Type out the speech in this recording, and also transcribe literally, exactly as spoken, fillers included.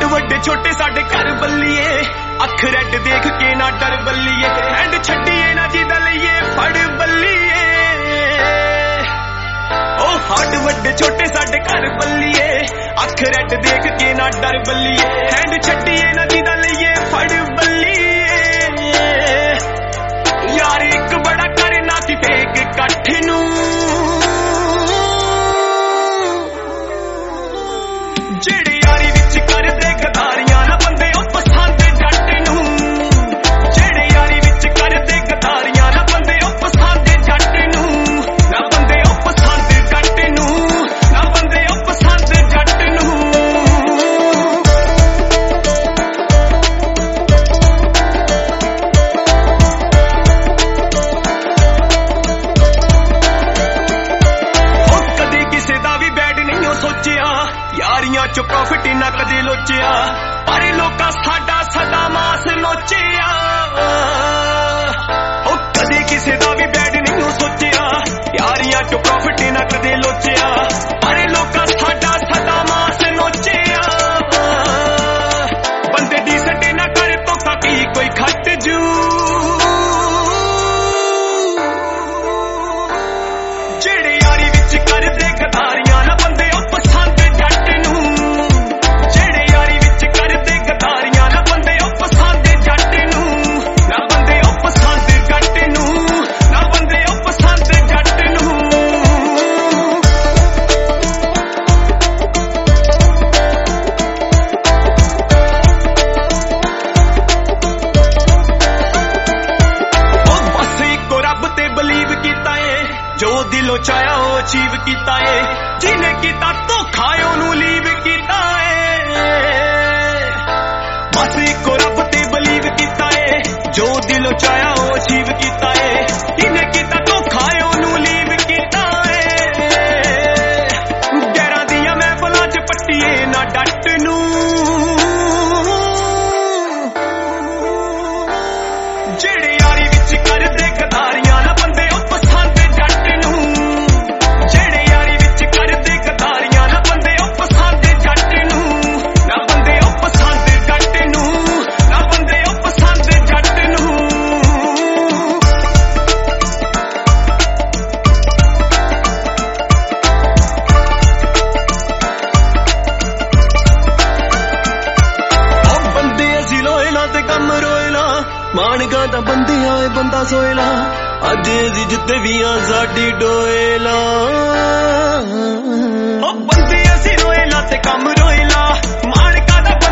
ਵੱਡੇ ਛੋਟੇ ਸਾਡੇ ਘਰ ਬੱਲੀਏ, ਅੱਖ ਰੈਡ ਦੇਖ ਕੇ ਨਾ ਡਰ ਬੱਲੀਏ, ਐਂਡ ਛੱਡੀਏ ਨਾ ਜਿਹਦਾ ਲਈਏ ਫੜ ਬੱਲੀਏ। ਉਹ ਹੱਡ ਵੱਡੇ ਛੋਟੇ ਸਾਡੇ ਘਰ ਬੱਲੀਏ, ਅੱਖ ਰੈਡ ਦੇਖ ਕੇ ਨਾ ਡਰ ਬੱਲੀਏ, ਐਂਡ ਛੱਡੀਏ ਨਾ ਜਿਹਦਾ ਲਈਏ ਫੜ ਬੱਲੀਏ। ਯਾਰ ਇੱਕ ਬੜਾ ਕਰਨਾ ਸੀ ਫੇਕ ਇਕੱਠ ਨੂੰ, ਜਿਹੜੇ ਯਾਰੀ ਵਿੱਚ ਕਰਦੇ ਗਦਾਰੀਆਂ ਨਾ ਬੰਦੇ ਉਹ ਪਸੰਦ ਜੱਟ ਨੂੰ, ਜਿਹੜੇ ਯਾਰੀ ਵਿੱਚ ਕਰਦੇ ਗਦਾਰੀਆਂ ਨਾ ਬੰਦੇ ਉਹ ਪਸੰਦ ਜੱਟ ਨੂੰ, ਨਾ ਬੰਦੇ ਉਹ ਪਸੰਦ ਜੱਟ ਨੂੰ, ਨਾ ਬੰਦੇ ਉਹ ਪਸੰਦ ਜੱਟ ਨੂੰ। ਉਹ ਕਦੇ ਕਿਸੇ ਦਾ ਵੀ ਬੈਡ ਨਹੀਂ ਉਹ ਸੋਚਿਆ, ਯਾਰੀਆਂ ਚੋਂ ਪ੍ਰੋਫਿਟ ਨਾ ਕਦੇ ਲੋਚਿਆ, ਪਰ ਲੋਕਾਂ ਸਾਡਾ ਸਦਾ ਮਾਸ ਨੋਚਿਆ। ਉਹ ਕਦੇ ਕਿਸੇ ਦਾ ਵੀ ਬੈਡ ਨਹੀਂ ਉਹ ਸੋਚਿਆ, ਯਾਰੀਆਂ ਚੋਂ ਪ੍ਰੋਫਿਟ ਨਾ ਕਦੇ ਲੋਚਿਆ, ਪਰ ਲੋਕਾਂ ਸਾਡਾ ਸਦਾ ਮਾਸ ਨੋਚਿਆ। ਬੰਦੇ ਦੀ ਸੱਟੇ ਨਾ ਕਰ ਧੋਖਾ ਕੀ ਕੋਈ ਖੱਟ ਜੂ, ਜਿਹੜੇ ਯਾਰੀ ਵਿੱਚ ਕਰਦੇ ਗਦਾਰੀਆਂ ਨਾ ਬੰਦੇ ਉਹ ਪਸੰਦ ਜੱਟ ਨੂੰ, ਜਿਹੜੇ ਯਾਰੀ ਵਿੱਚ ਕਰਦੇ ਗਦਾਰੀਆਂ ਨਾ ਬੰਦੇ ਉਹ ਪਸੰਦ ਜੱਟ ਨੂੰ, ਨਾ ਬੰਦੇ ਉਹ ਪਸੰਦ ਜੱਟ ਨੂੰ, ਨਾ ਬੰਦੇ ਉਹ ਪਸੰਦ ਜੱਟ ਨੂੰ। ਉਹ ਬਸ ਇੱਕੋ ਰੱਬ ਤੇ ਬਲੀਵ ਕੀਤਾ ਏ, ਜੋ ਦਿਲੋਂ ਚਾਹਿਆ ਉਹ ਅਚੀਵ ਕੀਤਾ ਏ, ਜਿਹਨੇ ਕੀਤਾ ਧੋਖਾ ਉਹਨੂੰ ਲੀਵ ਕੀਤਾ ਏ। ਬਸ ਇੱਕੋ ਰੱਬ ਤੇ ਬਲੀਵ ਕੀਤਾ ਏ, ਜੋ ਦਿਲੋਂ ਚਾਹਿਆ ਉਹ ਅਚੀਵ ਕੀਤਾ ਏ, ਜਿਹਨੇ ਕੀਤਾ ਧੋਖਾ ਉਹਨੂੰ ਲੀਵ ਕੀਤਾ ਏ। ਗੈਰਾਂ ਦੀਆਂ ਮਹਿਫਲਾਂ ਚ ਪੱਟੀਏ ਨਾ ਡੱਟ ਨੂੰ, ਜਿਹੜੇ ਯਾਰੀ ਵਿੱਚ ਕਰਦੇ ਗਦਾਰੀਆਂ ਨਾ ਬੰਦੇ ਉਹ ਪਸੰਦ ਜੱਟ ਨੂੰ, ਜਿਹੜੇ ਯਾਰੀ ਵਿੱਚ ਕਰਦੇ ਗਦਾਰੀਆਂ ਨਾ ਬੰਦੇ ਉਹ ਪਸੰਦ ਜੱਟ ਨੂੰ, ਨਾ ਬੰਦੇ ਉਹ ਪਸੰਦ ਜੱਟ ਨੂੰ, ਨਾ ਬੰਦੇ ਉਹ ਪਸੰਦ ਜੱਟ ਨੂੰ। ਉਹ ਬੰਦੇ ਅਸੀਂ ਲੋਇਲਾ ਤੇ ਕੰਮ ਰੋਇਲਾ, ਮਾਣਗਾ ਤਾਂ ਬੰਦੇ ਆਏ ਬੰਦਾ ਸੋਇਲਾ, ਅੱਜ ਅਸੀਂ ਜਿੱਤੇ ਵੀ ਆ ਸਾਡੀ ਡੋਇਲਾ। ਉਹ ਬੰਦੇ ਅਸੀਂ ਰੋਇਲਾ ਤੇ ਕੰਮ ਰੋਇਲਾ, ਮਾਣਗਾ ਤਾਂ